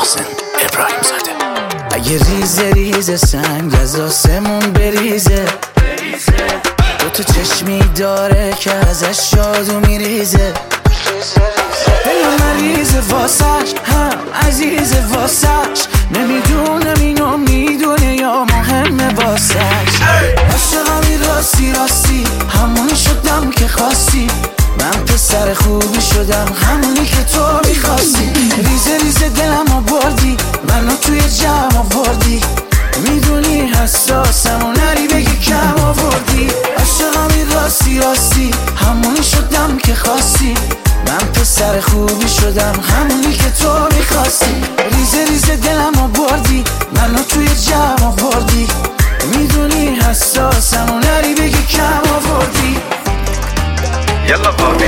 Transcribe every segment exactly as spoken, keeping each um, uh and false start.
محسن ابراهیم زاده. اگه ریزه ریزه سنگ از آسمون بریزه، دو تا چشمی داره که ازش شادو میریزه، دلم مریضه واسش، هم عزیزه واسش، نمیدونم اینو میدونه یا مهمه واسش. عاشقمی راستی راستی همونی شدم که خواستی، من پسر خوبی شدم همونی که تو میخواستی. ریزه ریزه دلم آوردی، منو توی جمع آوردی، میدونی حساسم و نری بگی کم آوردی. عاشقمی راستی راستی همونی شدم که خواستی، من پسر خوبی شدم همونی که تو میخواستی. ریزه ریزه دلم آوردی، منو توی جمع آوردی، میدونی حساسم و نری بگی کم آوردی. یلا بابی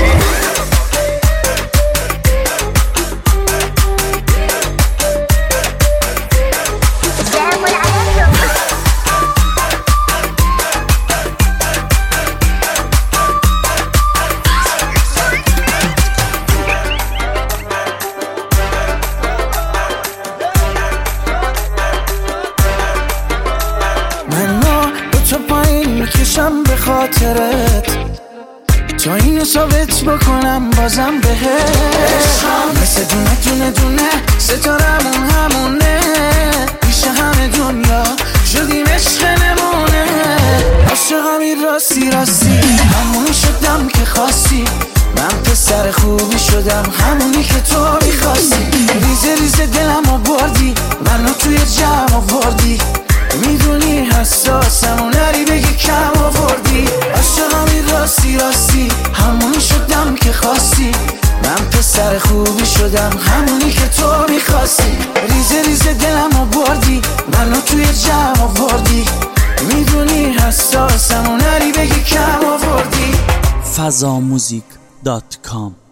منو با تو پایین میکشم به خاطرت، تا اینو ثابت بکنم بازم بهت. مثل دونه دونه دونه ستارمون همونه، پیش همه دنیا شدیم عشق نمونه. عاشقمی راستی راستی همونی شدم که خواستی، من پسر خوبی شدم همونی که تو میخواستی. ریزه ریزه دلم آوردی، منو توی جمع آوردی، میدونی حساسم و نری بگی کم آوردی. عاشقمی راستی راستی همونی شدم که خواستی، من پسر خوبی شدم همونی که تو میخواستی. ریزه ریزه دلم آوردی، منو توی جمع آوردی، میدونی حساسم و نری بگی کم آوردی. فضاموزیک دات کام